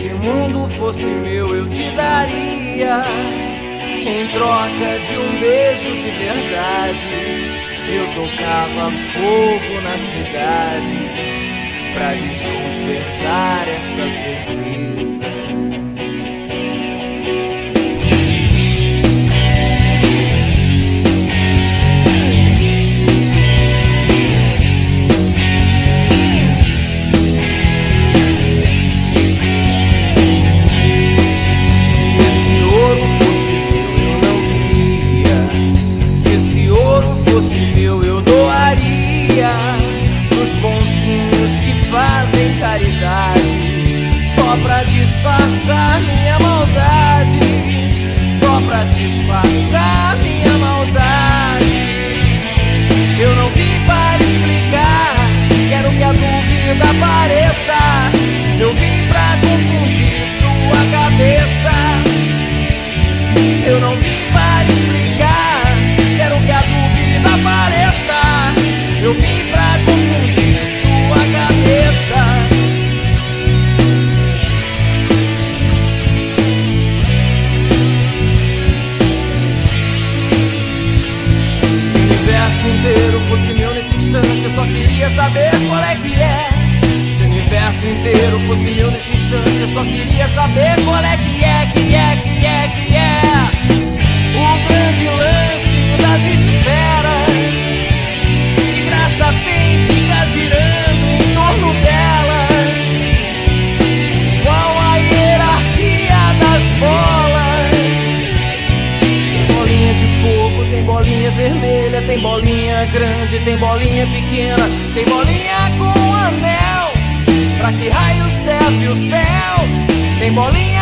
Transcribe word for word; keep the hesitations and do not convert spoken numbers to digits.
esse mundo fosse meu, eu te daria, em troca de um beijo de verdade. Eu tocava fogo na cidade pra desconcertar essa certeza. Fazem caridade só pra disfarçar minha maldade, só pra disfarçar minha maldade. Eu não vim para explicar, quero que a dúvida apareça. Eu vim pra confundir sua cabeça. Eu não vim para explicar, quero que a dúvida apareça. Eu vim pra confundir sua cabeça. Se o universo inteiro fosse meu nesse instante, eu só queria saber qual é que é. Se o universo inteiro fosse meu nesse instante, eu só queria saber qual é que é, que é, que é, que é. O grande lance das esferas, que graça tem fica girando em torno delas, qual a hierarquia das bolas. Tem bolinha de fogo, tem bolinha vermelha, tem bolinha grande, tem bolinha pequena, tem bolinha com anel. Pra que raio serve o céu? Tem bolinha